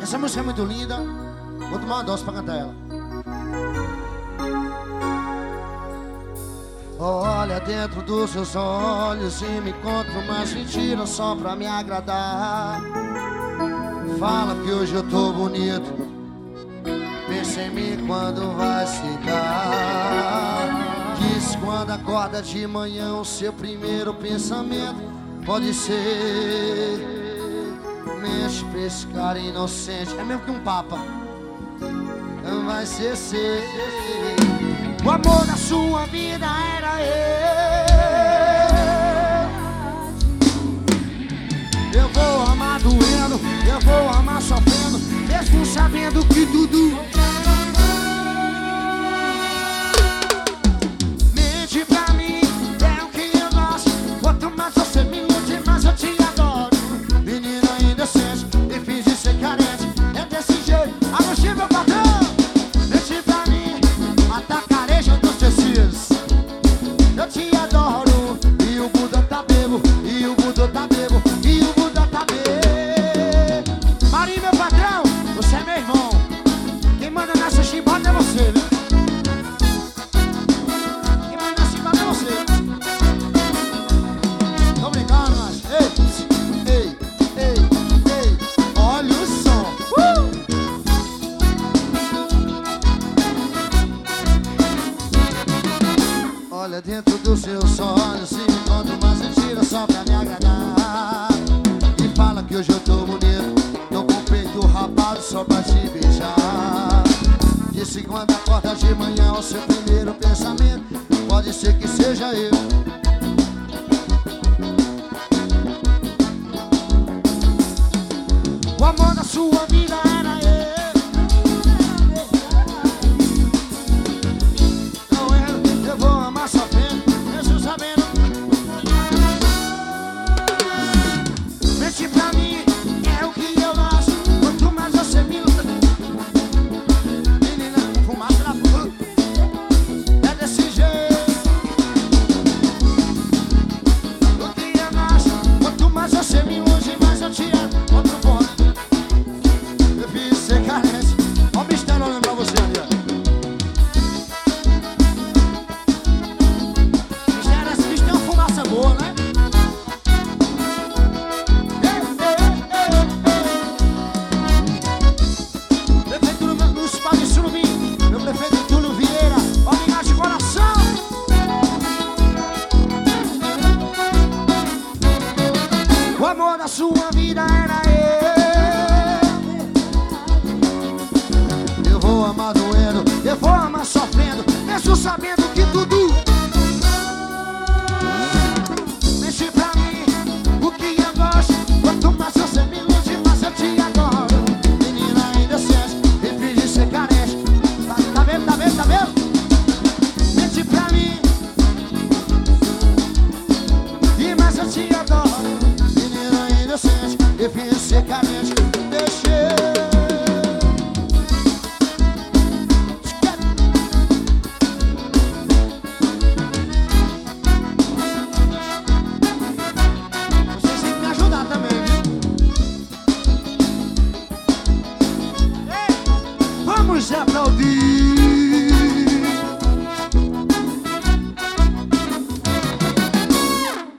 Essa música é muito linda. Vou tomar uma dose pra cantar ela. Olha dentro dos seus olhos e me conta umas mentiras só pra me agradar. Fala que hoje eu tô bonito, pensa em mim quando vai ficar. Diz quando acorda de manhã o seu primeiro pensamento pode ser mente pra esse cara inocente. É mesmo que um papa. Não vai ser o amor da sua vida era eu vou amar doendo, eu vou amar sofrendo, mesmo sabendo que tudo mente pra mim é o que eu gosto. Quanto mais você me ilude, mais eu te adoro. Menina indecente, difícil de ser carente, é desse jeito, aluxe meu patrão. Mente pra mim, atacareja dos tecidos. Eu te adoro, e o Buda tá bebo, e o Buda tá bebo, e o Buda tá bebo. Marinho, meu patrão, você é meu irmão. Quem manda nessa chimbada é você, viu? Quem manda nessa chimbada é você. Tô brincando, mas ei, olha o som. Olha dentro dos seus olhos e me conta umas mentiras só pra me agradar. E fala que hoje eu tô bonito, tô com o peito rapado só pra te beijar. Disse quando acorda de manhã o seu primeiro pensamento pode ser que seja eu. O amor da sua vida era eu. Eu vou amar sofrendo, mesmo sabendo. Mente pra mim é o que eu gosto. Quanto mais você me usa, menina, fumaça na boca. É desse jeito. O que eu gosto. Quanto mais você me usa, mais eu te amo. Outro fora. Eu fiz ser carente. Ó o bicho tá olhando pra você ali, ó. Boa, né? Prefeitura Municipal de Surubim, meu prefeito Túlio Vieira, obrigado de coração. O amor da sua vida era eu vou amar doendo, eu vou amar sofrendo, mesmo sabendo que tudo